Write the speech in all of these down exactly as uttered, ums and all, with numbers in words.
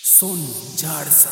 सोनू जाड़सा।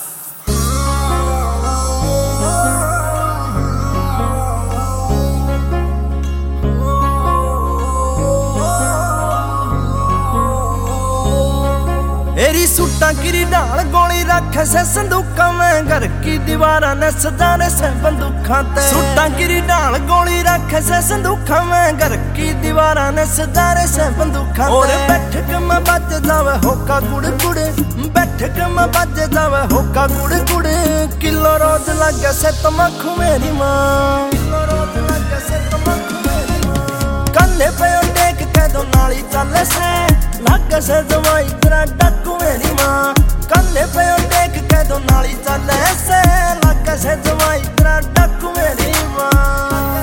एरी सूटा गिरी डाल गोली रखे से संदूका में घर की दीवारा ने सजाने से बंदूखा ते। सूटा गिरी डाल गोली रखे से संदूका में घर की दीवारा ने सजाने से बंदूखा। और बैठक में बज जावे होका गुड़ गुड़, बैठक में बज जावे होका गुड़ गुड़। किलो रोज लगे से तमखु मेरी माँ, किलो रोज लगे से तमखु मेरी माँ। कंधे पे टेक के दो नाली चले से लगे से जवाई तेरा डक्कू मेरी माँ। कंधे पे टेक के दो नाली चले से लगे से जवाई तेरा डक्कू मेरी माँ।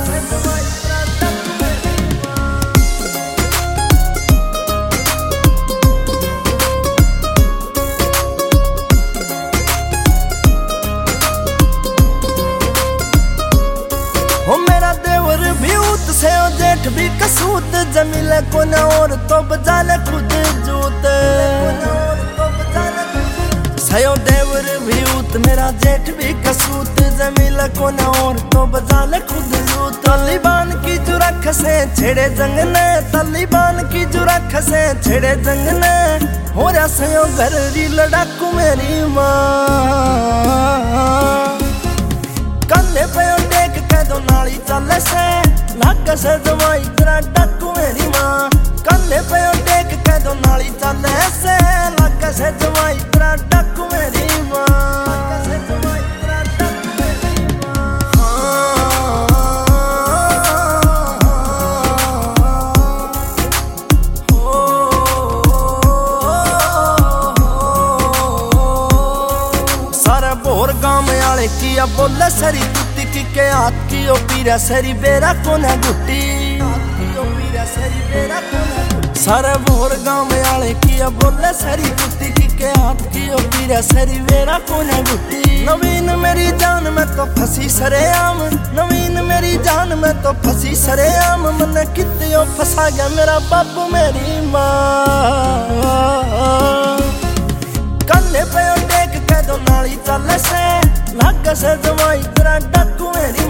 हो मेरा देवर भी उत से ओ जेठ भी कसूत। जमीले को न और तो बजा ले खुद जूत। सयो देवर भी उत मेरा जेठ भी कसूत। जमीले को न और तो बजा ले खुद जूत। तालिबान की जुरख से छेड़े जंग ने, तालिबान की जुरख से छेड़े जंग ने। हो रहा सयो घर री लड़ाकू मेरी माँ। कंधे पे टेक के दो नाली चले से लगे से जवाई तेरा डक्कू मेरी माँ। कंधे पे टेक के दो नाली चले से लगे से जवाई तेरा डक्कू मेरी माँ। सारे भोर गांव आले किया बोले सरी कुत्ती की के हाथ की ओ पीरा सरी बेरा कोना गुट्टी। सारे भोर गांव आले किया बोले सरी कुत्ती की के हाथ की ओ पीरा सरी बेरा कोना गुट्टी। नवीन मेरी जान में तो फंसी सरेआम, नवीन मेरी जान में तो फंसी सरेआम। मन कित्ते ओ फंसा गया मेरा बाबू मेरी माँ। कंधे पे टेक के दो नाली चले से लगे से जवाई तेरा डक्कू मेरी